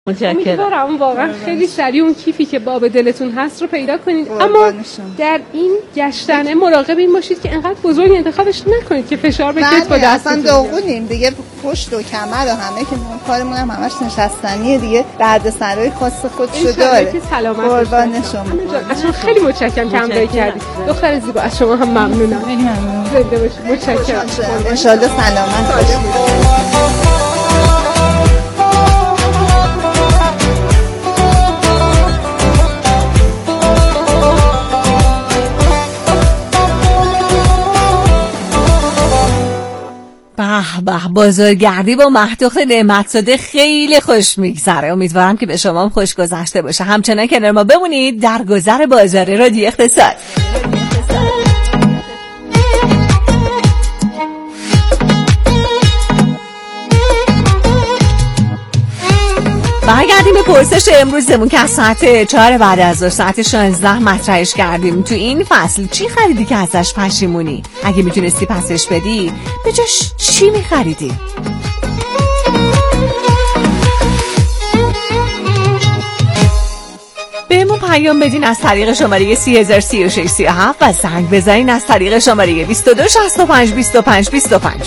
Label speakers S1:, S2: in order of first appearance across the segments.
S1: امیدوارم واقعا خیلی سریع اون کیفی که باب دلتون هست رو پیدا کنید، اما در این گشتن مراقب این باشید که انقدر بزرگ انتخابش نکنید که فشار بگیرید با دستتون.
S2: اصلا داغونیم دیگه، پشت و کمر و همه که کارمون هم همش نشستنیه دیگه، دردسرای خاص خودشو داره.
S1: که سلامت
S2: قربان شما.
S1: اصلا خیلی متشکرم که همراهی کردید. دختر زیبا از شما هم ممنونم.
S2: خیلی ممنونم.
S1: زنده باشید. متشکرم.
S2: ان شاء الله سلامت باشید.
S3: به بازارگردی با مهدوخت نعمت‌زاده خیلی خوش میگذره. امیدوارم که به شما هم خوش گذشته باشه. همچنان کنار ما بمونید در گذر بازار رادیو اقتصاد. برگردیم به پرسش امروزمون که از ساعت 4 بعد از ظهر ساعت 16 مطرحش کردیم. تو این فصل چی خریدی که ازش پشیمونی؟ اگه میتونستی پسش بدی به جاش چی میخریدی؟ بهمون پیام بدین از طریق شماره 303637 و زنگ بزنین از طریق شماره 22652525.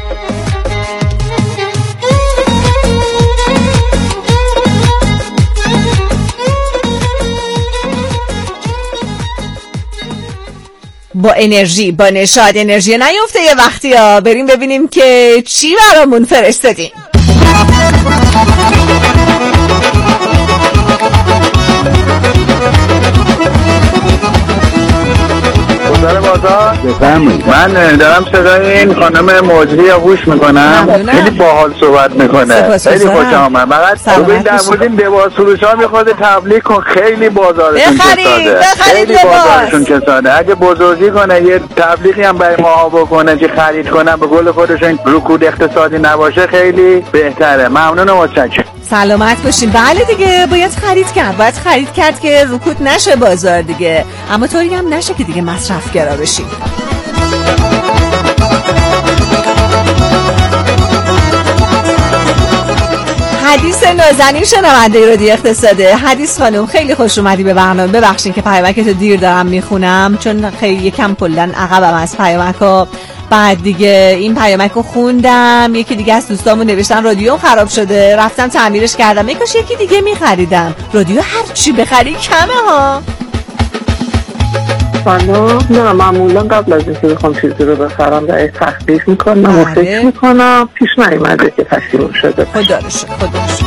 S3: با انرژی، با نشاط، انرژی نیفته یه وقتی ها. بریم ببینیم که چی برامون فرستادین.
S4: گذر بازار بفرمایید. من دارم صدای این خانم مجری رو گوش میکنم، خیلی باحال صحبت میکنه، خیلی خوش آمد. فقط ببین در مورد این لباس فروشا میخواد تبلیغ کن، خیلی بازارشون کساده، خیلی بازارشون کساده. اگه بزرگی کنه یه تبلیغی هم برای ما بکنه که خرید کنن، به قول خودشون رکود اقتصادی نباشه، خیلی بهتره. ممنون و متشکرم.
S3: سلامت باشین. بله دیگه باید خرید کرد که رکود نشه بازار دیگه، اما طوری هم نشه که دیگه مصرفگرا بشیم. حدیث نازنین شنونده رادیو اقتصاده. حدیث خانم خیلی خوش اومدی به برنامه. ببخشید که پیامکتو دیر دارم میخونم چون خیلی یکم کلا عقبم از پیامکا. بعد دیگه این پیامکو خوندم، یکی دیگه از دوستامون نوشتن رادیوم خراب شده رفتم تعمیرش کردم، یکاش یکی دیگه میخریدم. رادیو هر چی بخری کمه ها.
S5: نه معمولا قبل از اینکه بخوام چیزی رو بخرم در تخفیف میکنم و فکر میکنم، پیش نیومده که پشیمون شده.
S3: خدا رو شکر.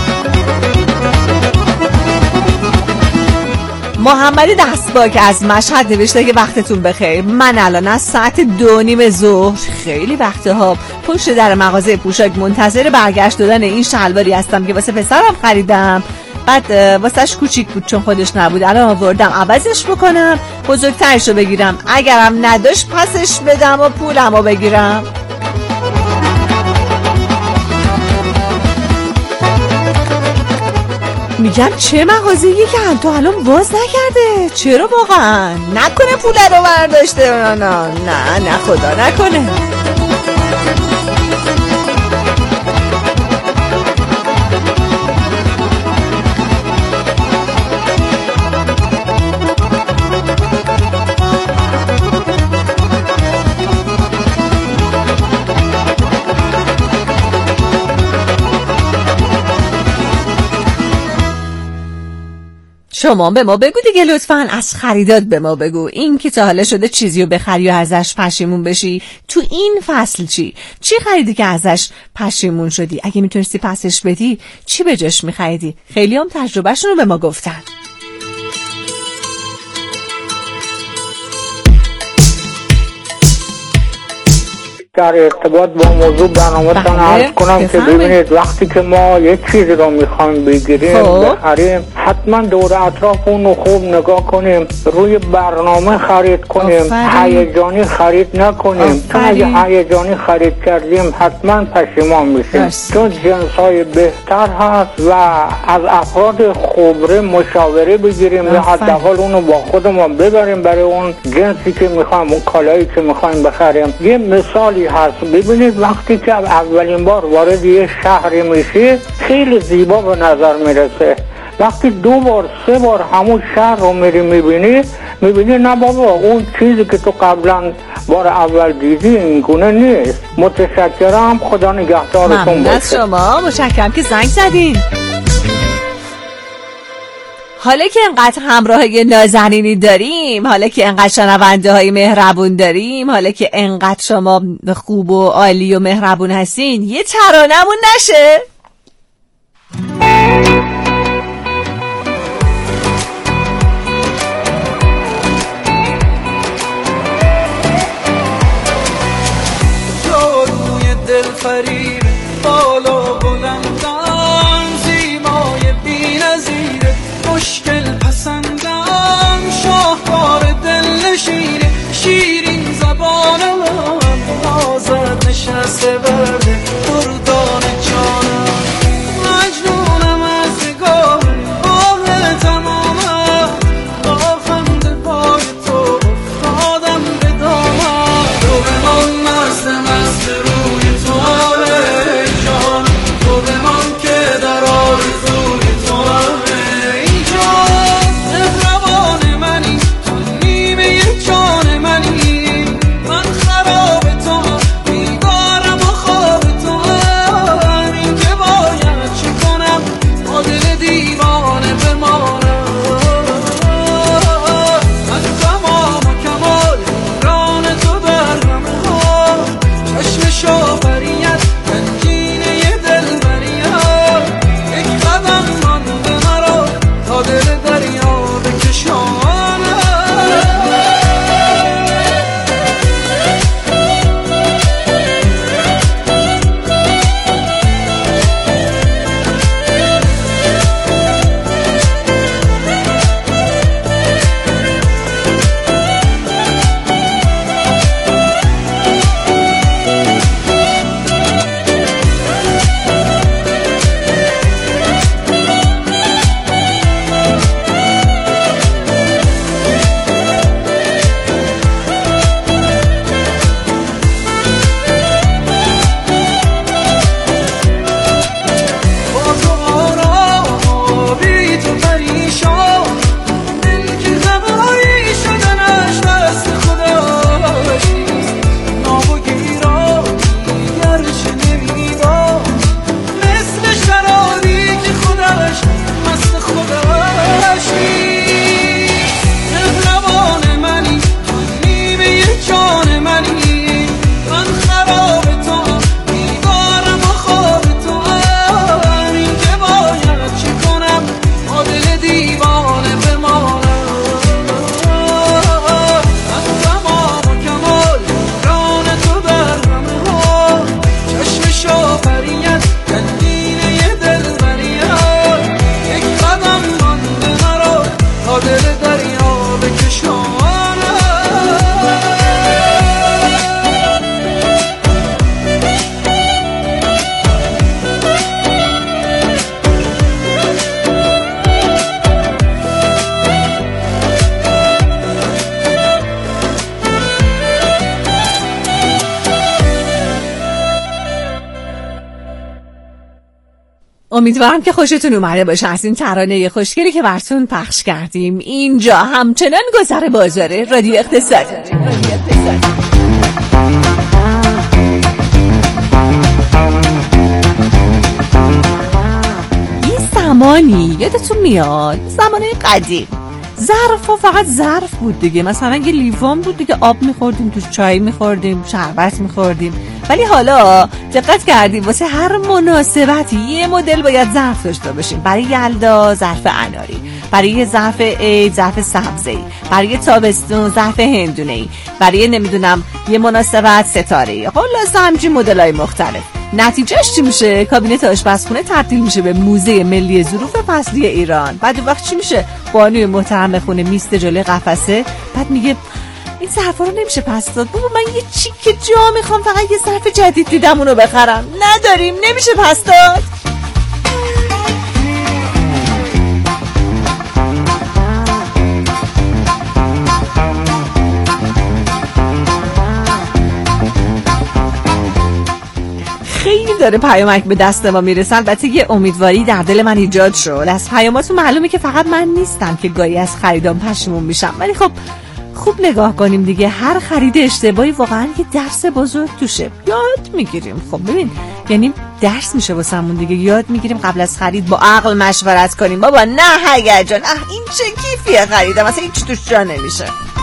S3: محمد دستباک از مشهد نوشته که وقتتون بخیر. من الان از ساعت 2:30 ظهر، خیلی وقته ها، پشت در مغازه پوشاک منتظر برگشت دادن این شلواری هستم که واسه پسرم خریدم. بعد واسهش کوچیک بود چون خودش نبود، الان آوردم عوضش بکنم بزرگترشو بگیرم، اگرم نداشت پسش بدم و پولمو بگیرم. میگم چه مغازه‌ای که تا الان باز نکرده؟ چرا واقعا؟ نکنه پول رو برداشته؟ نه خدا نکنه. شما به ما بگو دیگه لطفاً، از خریدات به ما بگو. این که تا حالا شده چیزی رو بخری و ازش پشیمون بشی؟ تو این فصل چی خریدی که ازش پشیمون شدی؟ اگه میتونستی پسش بدی چی به جاش میخریدی؟ خیلی هم تجربهشون رو به ما گفتن.
S5: در ارتباط با موضوع برنامه‌تان عرض کنم که ببینید وقتی که ما یک چیزی رو میخوایم بگیریم بخریم، حتما دور اطراف اون رو خوب نگاه کنیم، روی برنامه خرید کنیم، هیجانی خرید نکنیم. چون اگه هیجانی خرید کردیم حتما پشیمان میشیم، چون جنس‌های بهتر هست و از افراد خبره مشاوره بگیریم یا حداقل اونو با خودمون ببریم برای اون جنسی که میخوایم، اون کالایی که میخوایم بخریم. یه مثالی هست. ببینید وقتی که اولین بار وارد یه شهری میشی خیلی زیبا به نظر میرسه. وقتی 2 بار 3 بار همون شهر رو میبینی نه بابا اون چیزی که تو قبلا بار اول دیدی این گونه نیست. متشکرم، خدا نگهدارتون باشه.
S3: ممنون از شما، متشکرم که زنگ زدین. حالا که انقدر همراهی نازنینی داریم، حالا که انقدر شنونده های مهربون داریم، حالا که انقدر شما خوب و عالی و مهربون هستین، یه ترانمون نشه؟
S6: جادوی دلفریب بالا بلندم، زیبای بی‌نظیر مشکل پسندم، شاهکار دل نشین شیرین زبانم، نازت نشسته برده دردان جانم، مجنونم از نگاه آه تمامم، با خنده پای تو افتادم به دامم، تو بمان مست روی تو آره جان، تو بمان که در آرزوی تو آره
S3: امیدوارم که خوشتون اومده باشه از این ترانه خوشگلی که براتون پخش کردیم. اینجا همچنان گذر بازاره رادیو اقتصاد. یه زمانی یادتون میاد، زمانه قدیم ظرف فقط ظرف بود دیگه، مثلا یه لیوان بود دیگه، آب میخوردیم توش، چای میخوردیم، شربت میخوردیم. ولی حالا دقت کردیم واسه هر مناسبتی یه مدل باید ظرف داشته باشیم. برای یلدا ظرف اناری، برای ظرف عید ظرف سبزی، برای تابستون ظرف هندونه‌ای، برای نمیدونم یه مناسبت ستاره‌ای. خلاص همچین مدل‌های مختلف. نتیجهش چی میشه؟ کابینت آشپزخونه تبدیل میشه به موزه ملی ظروف فصلی ایران. بعد وقت چی میشه؟ بانوی محترم بخونه میست جلوی قفسه، بعد میگه این ظرفا رو نمیشه پس داد. بابا من یه چیک جا میخوام، فقط یه ظرف جدید دیدم اونو بخرم. نداریم، نمیشه پس داد. داره پیامک به دست ما میرسه. البته یه امیدواری در دل من ایجاد شد. از پیاماتون معلومه که فقط من نیستم که گاهی از خریدام پشیمون میشم، ولی خب خوب نگاه کنیم دیگه، هر خرید اشتباهی واقعا یه درس بزرگ توشه، یاد میگیریم. خب ببین، یعنی درس میشه واسمون دیگه، یاد میگیریم قبل از خرید با عقل مشورت کنیم. بابا نه هیجان، این چه کیفیه خریدم اصلا هیچ توش جا نمیشه.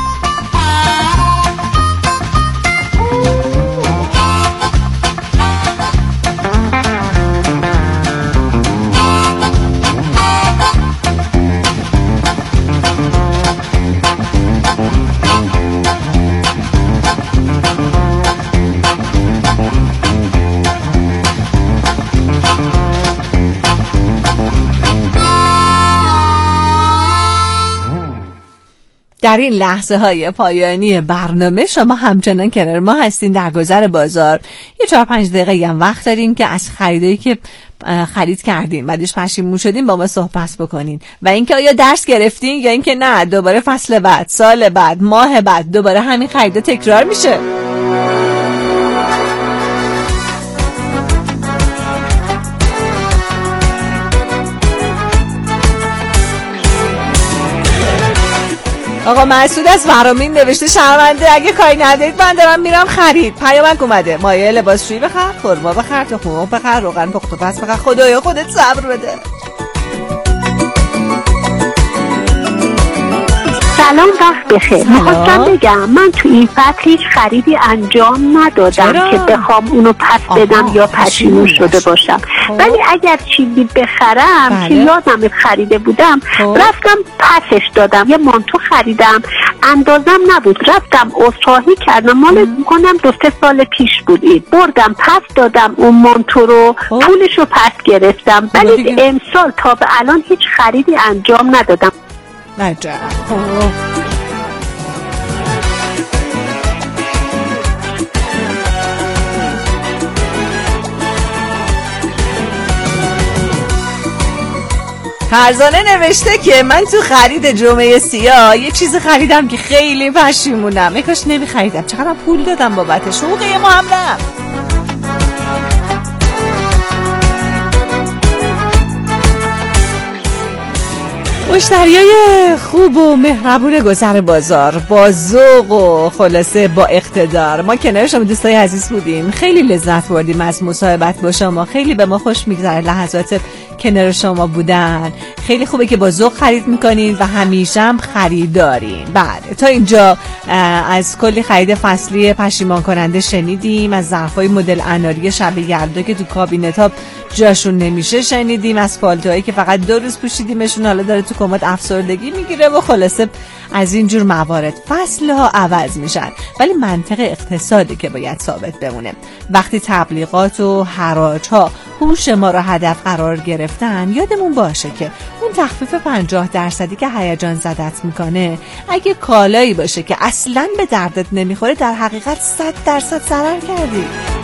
S3: در این لحظه های پایانی برنامه شما همچنان کنار ما هستین در گذر بازار. یه 4-5 دقیقه هم وقت داریم که از خریدایی که خرید کردین بعدش پشیمون شدین با ما صحبت بکنین و اینکه آیا درس گرفتین یا اینکه نه دوباره فصل بعد، سال بعد، ماه بعد دوباره همین خریدا تکرار میشه. آقا مسعود از فرامین نوشته شرمنده اگه کاری ندارید من دارم میرم خرید. پیامک اومده مایه لباسشویی بخر، خرما بخر، تخم مرغ بخر، روغن پخت و پس بخر، خدایا خودت صبر بده.
S7: سلام وقت بخیر. میخواستم بگم من تو این فصل هیچ خریدی انجام ندادم که بخوام اونو پس بدم یا پشیمون شده باشم، ولی اگر چیزی بخرم که یادم خریده بودم رفتم پسش دادم. یه مانتو خریدم اندازم نبود، رفتم عذرخواهی کردم، مال میکنم 2-3 سال پیش بود، بردم پس دادم اون مانتو رو، پولش رو پس گرفتم، ولی امسال تا به الان هیچ خریدی انجام ندادم.
S3: نجا فرزانه نوشته که من تو خرید جمعه سیاه یه چیز خریدم که خیلی پشیمونم، کاش نمی خریدم، چقدر پول دادم بابتش، حقوق ما هم رفت. مشتریای خوب و مهربون گذر بازار با ذوق و خلاصه با اقتدار، ما کنار شما دوستای عزیز بودیم، خیلی لذت بردیم از مصاحبت با شما، خیلی به ما خوش میگذره لحظات کنار شما بودن. خیلی خوبه که با ذوق خرید میکنین و همیشه هم خریدارین. بله تا اینجا از کلی خرید فصلی پشیمان کننده شنیدیم، از ظرفای مدل اناری شب یلدا که تو کابینت ها جاشون نمیشه شنیدیم، از پالتوهایی که فقط 2 روز پوشیدیمشون حالا داره تو کمد افسردگی میگیره و خلاصه از این جور موارد. فصلها عوض میشن ولی منطق اقتصادی که باید ثابت بمونه. وقتی تبلیغات و حراج ها هوش ما رو هدف قرار گرفتن یادمون باشه که اون تخفیف 50% که هیجان زدت میکنه اگه کالایی باشه که اصلاً به دردت نمیخوره در حقیقت 100% ضرر کردی.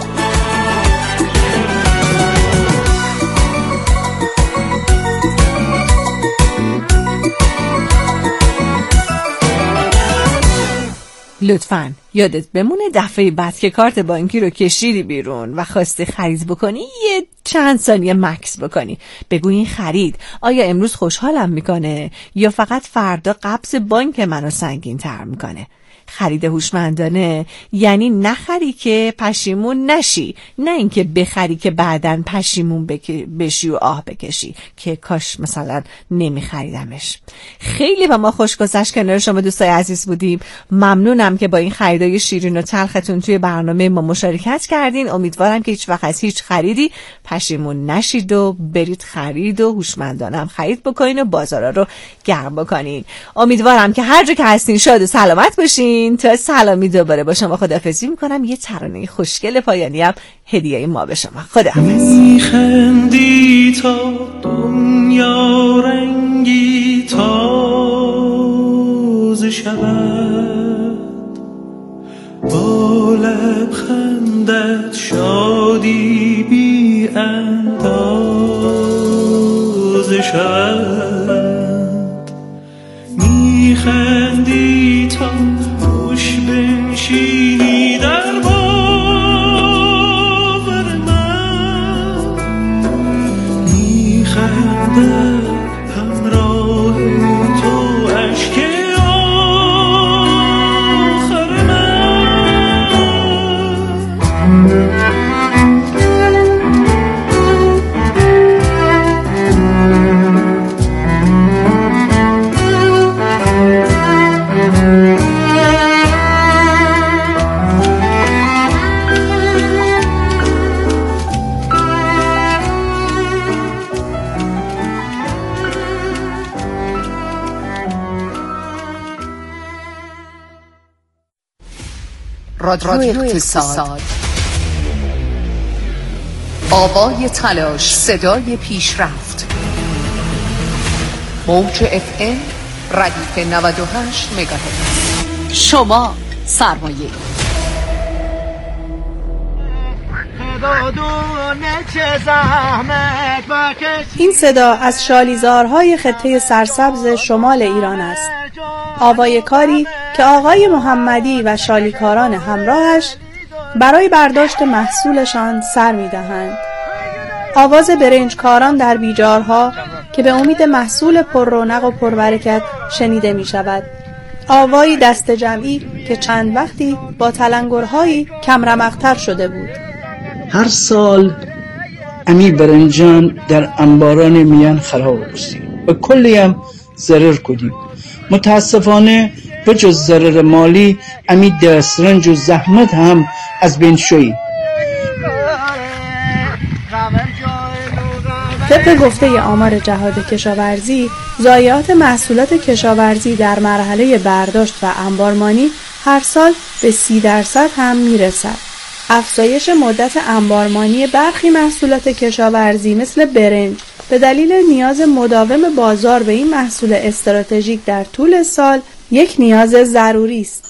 S3: لطفاً یادت بمونه دفعه بعد که کارت بانکی رو کشیدی بیرون و خواستی خرید بکنی یه چند ثانیه مکس بکنی، بگو این خرید آیا امروز خوشحالم میکنه یا فقط فردا قبض بانک منو سنگین تر میکنه. خرید هوشمندانه یعنی نخری که پشیمون نشی، نه اینکه بخری که بعدن پشیمون بشی و آه بکشی که کاش مثلا نمیخریدمش. خیلی با ما خوش گذشت کنار شما دوستای عزیز بودیم. ممنونم که با این خریدای شیرین و تلختون توی برنامه ما مشارکت کردین. امیدوارم که هیچ وقت از هیچ خریدی پشیمون نشید و برید خرید و هوشمندانه خرید بکنین و بازارا رو گرم بکنین. امیدوارم که هر جا که هستین شاد و سلامت باشین. تا سلامی دوباره با شما خداحافظی میکنم. یه ترانه خوشگل پایانی هم هدیه ما به شما. خداحافظ.
S6: میخندی تا دنیا رنگی تازه شود، با لبخندت شادی بی اندازه شود. میخندی تا خوش بنشینی در باور من،
S8: رادیو اقتصاد. آوای تلاش، صدای پیشرفت. موج FM ردیف 98 مگاهرتز. شما سرمایه.
S9: این صدا از شالیزارهای خطه سرسبز شمال ایران است. آوای کاری که آقای محمدی و شالیکاران همراهش برای برداشت محصولشان سر می‌دهند. آواز برنجکاران در بیجارها که به امید محصول پر رونق و پربرکت شنیده می‌شود. آوای دست جمعی که چند وقتی با تلنگرهایی کم رمق‌تر شده بود.
S10: هر سال امی برنجان در انباران میان خراب رسید و کلی هم ضرر کردیم. متاسفانه بجز ضرر مالی امی دسترنج و زحمت هم از بین شوید.
S9: طبق گفته آمار جهاد کشاورزی، ضایعات محصولات کشاورزی در مرحله برداشت و انبارمانی هر سال به 30% هم میرسد. افزایش مدت انبارمانی برخی محصولات کشاورزی مثل برنج به دلیل نیاز مداوم بازار به این محصول استراتژیک در طول سال یک نیاز ضروری است.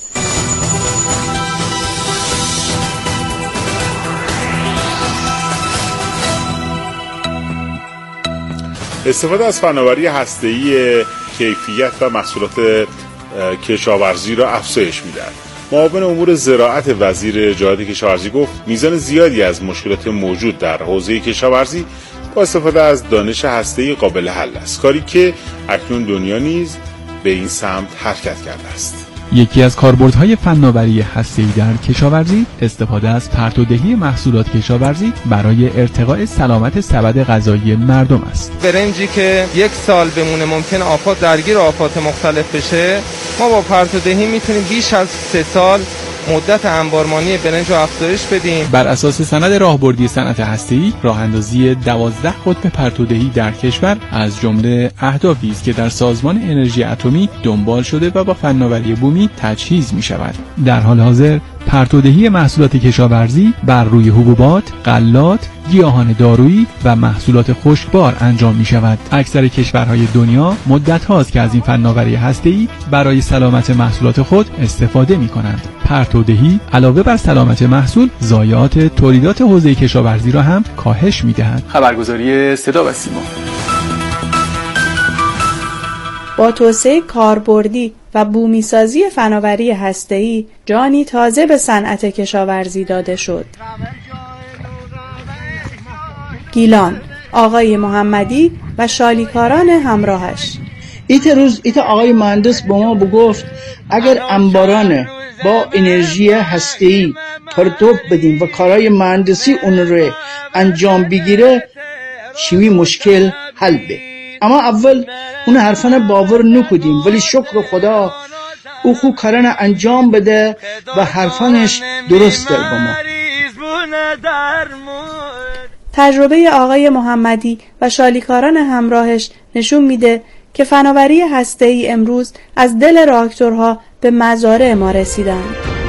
S11: استفاده از فناوری هسته‌ای کیفیت و محصولات کشاورزی را افزایش می‌دهد. معاون امور زراعت وزیر جهاد کشاورزی گفت میزان زیادی از مشکلات موجود در حوزه کشاورزی با استفاده از دانش هسته‌ای قابل حل است، کاری که اکنون دنیا نیز به این سمت حرکت کرده است.
S12: یکی از کاربردهای فناوری هسته‌ای در کشاورزی استفاده از پرتودهی محصولات کشاورزی برای ارتقاء سلامت سبد غذایی مردم است.
S13: برنجی که یک سال بمونه ممکن آفات درگیر آفات مختلف بشه، ما با پرتودهی میتونیم بیش از 3 سال مدت انبارمانی برنج رو افزایش بدیم.
S12: بر اساس سند راهبردی صنعت هسته‌ای، راه‌اندازی 12 قطب پرتودهی در کشور از جمله اهدافی است که در سازمان انرژی اتمی دنبال شده و با فناوری بومی تجهیز می‌شود. در حال حاضر پرتودهی محصولات کشاورزی بر روی حبوبات، غلات، گیاهان دارویی و محصولات خشکبار انجام می شود. اکثر کشورهای دنیا مدت هاست که از این فناوری هسته‌ای برای سلامت محصولات خود استفاده می کنند. پرتودهی علاوه بر سلامت محصول، ضایعات تولیدات حوزه کشاورزی را هم کاهش می دهد.
S14: خبرگزاری صدا و سیما.
S9: با توسعه کاربردی و بومیسازی فناوری هسته‌ای جانی تازه به صنعت کشاورزی داده شد. گیلان، آقای محمدی و شالیکاران همراهش.
S10: ایت آقای مهندس با ما بگفت اگر انباران با انرژی هسته‌ای ترتیب بدیم و کارهای مهندسی اون رو انجام بگیره شوی مشکل حل به. اما اول اون حرفانه باور نکردیم، ولی شکر خدا او خو کارانه انجام بده و حرفانش درسته با ما.
S9: تجربه آقای محمدی و شالیکاران همراهش نشون میده که فناوری هسته‌ای امروز از دل راکتورها به مزارع ما رسیدن.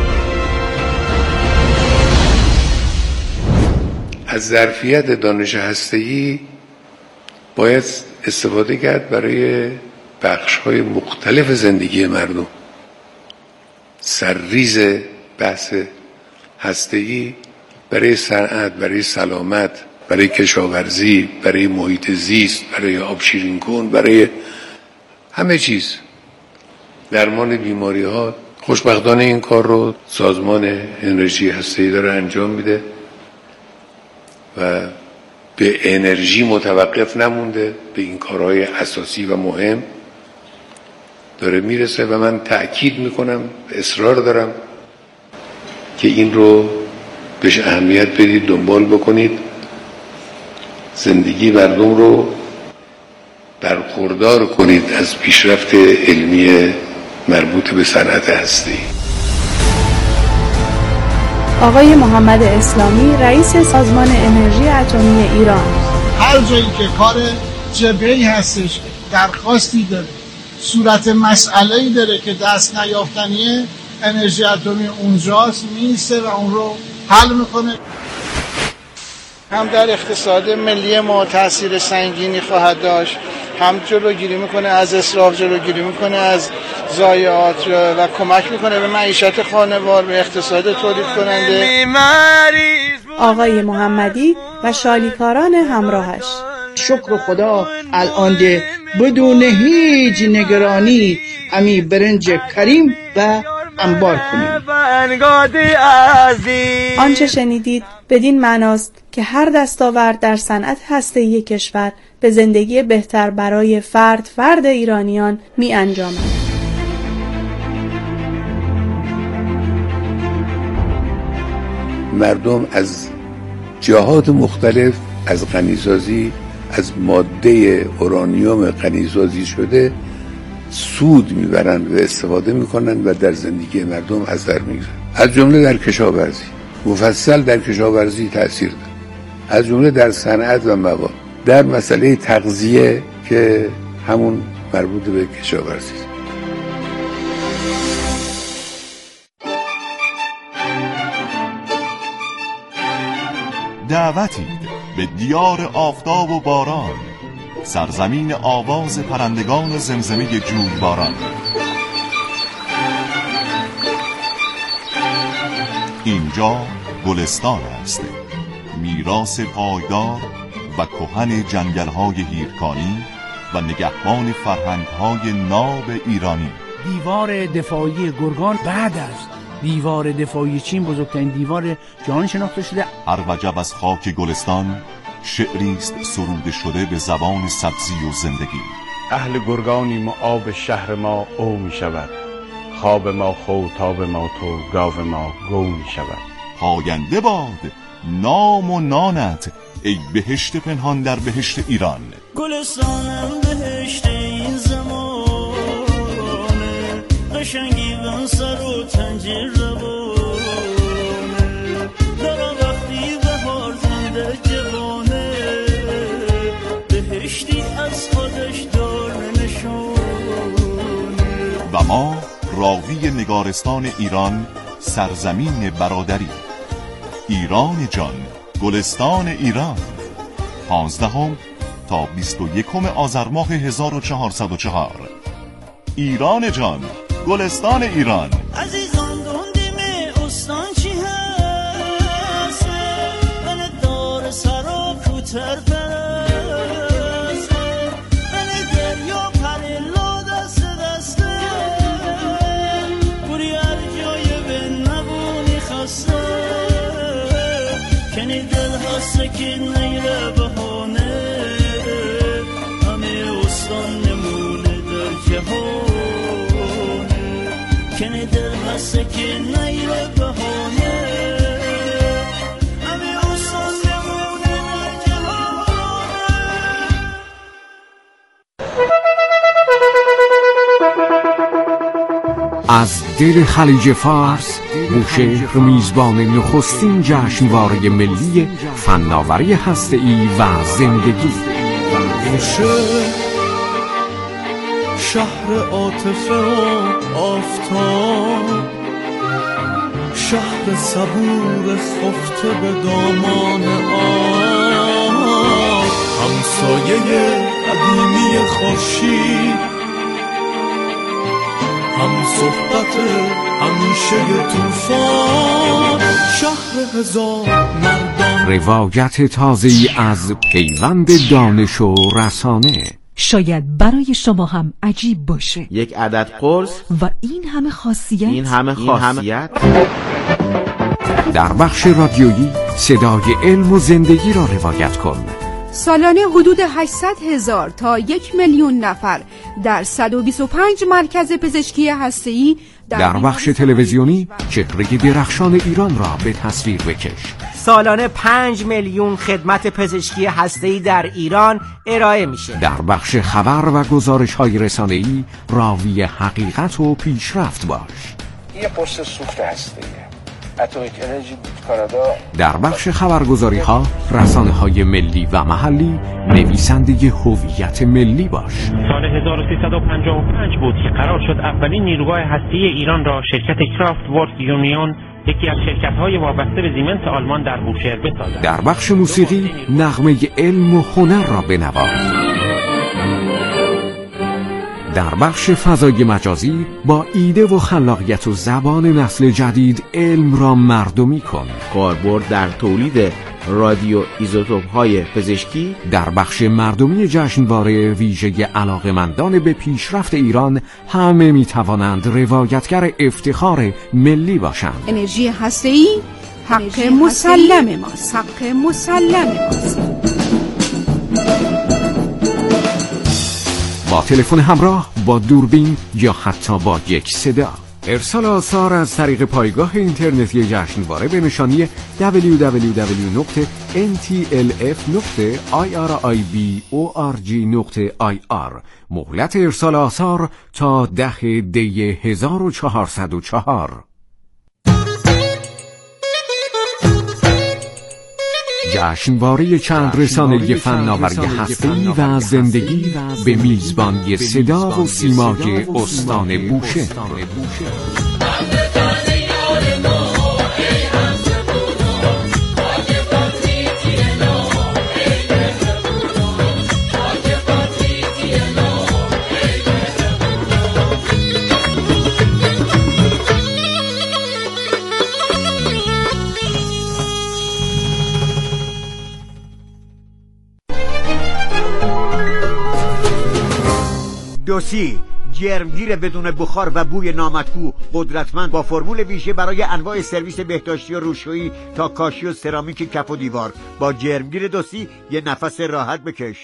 S15: از ظرفیت دانش هسته‌ای باید استفاده کرد برای بخش‌های مختلف زندگی مردم. سرریز بحث هسته‌ای برای صنعت، برای سلامت، برای کشاورزی، برای محیط زیست، برای آب شیرین کن، برای همه چیز، درمان بیماری‌ها. خوشبختانه این کار رو سازمان انرژی هسته‌ای داره انجام میده و به انرژی متوقف نمونده، به این کارهای اساسی و مهم داره میرسه و من تأکید میکنم، اصرار دارم که این رو بهش اهمیت بدید، دنبال بکنید، زندگی مردم رو برخوردار کنید از پیشرفت علمی مربوط به صنعت هسته‌ای.
S9: آقای محمد اسلامی، رئیس سازمان انرژی اتمی ایران.
S16: هر جایی که کار جبهه‌ای هستش، درخواستی داره، صورت مسئله‌ای داره که دست نیافتنیه، انرژی اتمی اونجاست، میسته و اون رو حل میکنه. هم در اقتصاد ملی ما تاثیر سنگینی خواهد داشت، هم جلوگیری میکنه از اسراف، جلوگیری میکنه از ضایعات و کمک میکنه به معیشت خانوار، به اقتصاد تولید کننده.
S9: آقای محمدی و شالیکاران همراهش.
S10: شکر خدا الان ده بدون هیچ نگرانی امی برنج کریم و انبار کنیم.
S9: آنچه شنیدید بدین معناست که هر دستاورد در صنعت هسته‌ای کشور به زندگی بهتر برای فرد ایرانیان می انجامد.
S15: مردم از جهات مختلف از غنیسازی، از ماده اورانیوم غنیسازی شده سود میبرند و استفاده میکنند و در زندگی مردم اثر میگذارند. از جمله در کشاورزی، مفصل در کشاورزی تأثیر دارد، از جمله در صنعت و مواد، در مسئله تغذیه که همون مربوط به کشاورزی است.
S17: دعوتی به دیار آفتاب و باران، سرزمین آواز پرندگان زمزمه جویباران. اینجا گلستان است، میراث پایدار و کهن جنگل‌های هیرکانی و نگهبان فرهنگ‌های ناب ایرانی.
S18: دیوار دفاعی گرگان بعد از دیوار دفاعی چین بزرگترین دیوار جهان شناخته شده.
S17: هر وجب از خاک گلستان شعری است سروده شده به زبان سبزی و زندگی.
S19: اهل گرگانیم و آب شهر ما او می شود، خواب ما خوتاب ما تو، گاو ما گو می شود.
S17: پاینده باد نام و نانت ای بهشت پنهان در بهشت ایران.
S6: گلستانم بهشت این زمانه، قشنگی بن سر و تنجیر روانه، دارا وقتی بهار زنده جوانه، بهشتی از خودش داره نشونه.
S17: و ما راوی نگارستان ایران، سرزمین برادری. ایران جان، گلستان ایران. 15 تا 21 آذر ماه 1404. ایران جان، گلستان ایران.
S6: عزیزان دوندیم استان چی هست، من دار سر و کوتر پرست، من دریا پریلا دست دسته، بوری هر جای به نبونی خسته، کنی دل هسته که نیره بهانه، همه استان نمونه در جهان، کنی دل هسته که نیره بهانه، همه استان نمونه در جهان.
S20: از دل خلیج فارس، بوشهر میزبان نخستین جشنواره ملی فناوری هسته‌ای و زندگی.
S6: بوشهر شهر عاطفه و آفتاب، شهر صبور خفته به دامان آب، همسایه قدیمی خورشید، هم صحبت همیشه طوفان، شهر هزار مردان.
S20: روایت تازه‌ای از پیوند دانش و رسانه.
S21: شاید برای شما هم عجیب باشه،
S22: یک عدد قرص
S21: و این همه خاصیت،
S20: در بخش رادیویی صدای علم و زندگی را روایت کن.
S23: سالانه حدود 800,000 تا 1,000,000 نفر در 125 مرکز پزشکی هسته‌ای
S20: در بخش تلویزیونی چهره درخشان ایران را به تصویر بکش.
S24: سالانه 5 میلیون خدمت پزشکی هسته‌ای در ایران ارائه میشه.
S20: در بخش خبر و گزارش‌های رسانه‌ای راوی حقیقت و پیشرفت باش.
S25: یه پست سوخت هسته‌ایه،
S1: اتمیک انرژی کانادا.
S20: در بخش خبرگزاری‌ها، رسانه‌های ملی و محلی، نویسنده هویت ملی باش.
S2: سال 1355 بود که قرار شد اولین نیروگاه هسته‌ای ایران را شرکت کرافت ورک یونیون، یکی از شرکت‌های وابسته به زیمنس آلمان، در بوشهر بسازد.
S20: در بخش موسیقی، نغمه علم و هنر را بنواز. در بخش فضای مجازی، با ایده و خلاقیت و زبان نسل جدید علم را مردمی کن.
S4: کاربرد در تولید رادیو ایزوتوپ‌های پزشکی.
S20: در بخش مردمی جشنواره ویژه علاقه‌مندان به پیشرفت ایران، همه می‌توانند روایتگر افتخار ملی باشند.
S23: انرژی هسته‌ای حق مسلم ماست. حق مسلم ماست.
S20: با تلفن همراه، با دوربین یا حتی با یک صدا. ارسال آثار از طریق پایگاه اینترنتی جشنواره به نشانی www.ntlf.irib.org.ir. مهلت ارسال آثار تا 10 دی 1404. جشنواره چند رسانه فناوری هسته‌ای و زندگی به میزبانی صدا و سیمای استان بوشهر.
S22: دوسی جرمگیر بدون بخار و بوی نامطبوع، قدرتمند، با فرمول ویژه برای انواع سرویس بهداشتی و روشویی تا کاشی و سرامیک کف و دیوار. با جرمگیر دوسی یه نفس راحت بکش.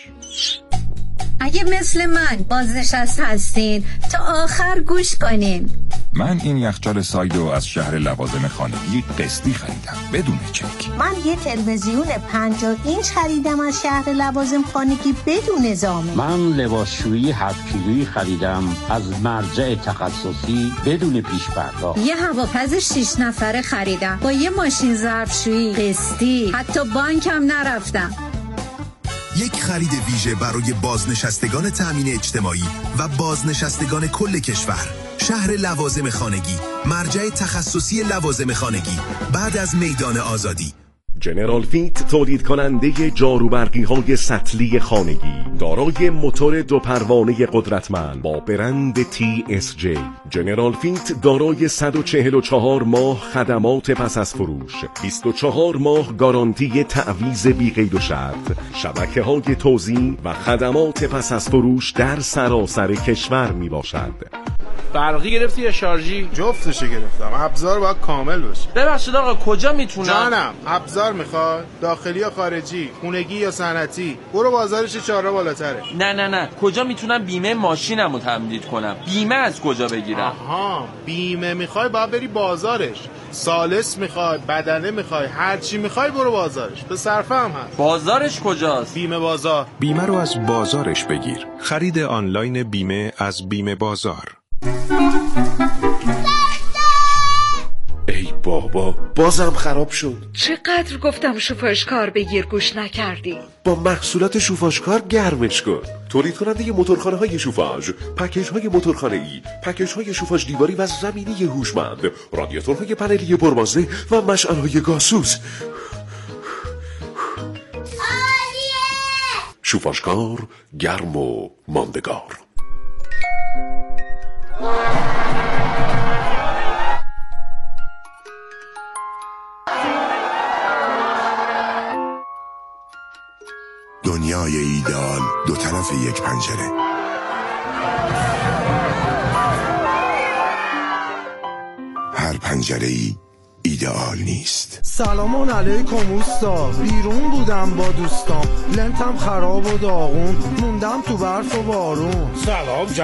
S25: اگه مثل من بازنشسته هستین تا آخر گوش کنین.
S26: من این یخچال سایدو از شهر لوازم خانگی قسطی خریدم بدون چک.
S25: من یه تلویزیون 50 اینچ خریدم از شهر لوازم خانگی بدون زامن.
S27: من لباسشویی 7 کیلویی خریدم از مرجع تخصصی بدون پیش پرداخت.
S25: یه هواپز 6 نفره خریدم با یه ماشین ظرفشویی قسطی، حتی بانکم نرفتم.
S28: یک خرید ویژه برای بازنشستگان تأمین اجتماعی و بازنشستگان کل کشور. شهر لوازم خانگی، مرجع تخصصی لوازم خانگی، بعد از میدان آزادی.
S29: جنرال فیت تولید کننده جاروبرقی های سطلی خانگی، دارای موتور 2 پروانه قدرتمند با برند TSJ. جنرال فیت دارای 144 ماه خدمات پس از فروش، 24 ماه گارانتی تعویض بی قید و شرط، شبکه های توزیع و خدمات پس از فروش در سراسر کشور می باشد.
S30: برقی گرفتی یا شارژی؟
S31: جفتشو گرفتم. ابزار باید کامل باشه.
S30: ببخشید آقا کجا میتونم؟
S31: جانم، ابزار میخواد؟ داخلی یا خارجی؟ خونگی یا صنعتی؟ برو بازارش 4 بالاتره.
S30: نه کجا میتونم بیمه ماشینمو تمدید کنم؟ بیمه از کجا بگیرم؟
S31: آها، بیمه میخوای باید بری بازارش. سالس میخوای، بدنه میخوای، هر چی میخوای برو بازارش. به صرفه هم هست.
S30: بازارش کجاست؟
S31: بیمه بازار.
S26: بیمه رو از بازارش بگیر. خرید آنلاین بیمه از بیمه بازار.
S29: ای بابا، بازم خراب شد.
S21: چقدر گفتم شوفاژکار بگیر گوش نکردی.
S29: با محصولات شوفاژکار گرمش کن. تولید کننده موتورخانه های شوفاژ، پکیج های موتورخانه ای، پکیج های شوفاژ دیواری و زمینی هوشمند، رادیاتورهای پنلی پربازه و مشعل های گازسوز. شوفاژکار، گرم و ماندگار.
S28: دنیای ایدئال 2 طرف یک پنجره. هر پنجره‌ای ایدئال نیست.
S32: سلام علیکم اوستا، بیرون بودم با دوستام، لنتم خراب و داغون، موندم تو برف و بارون.
S31: سلام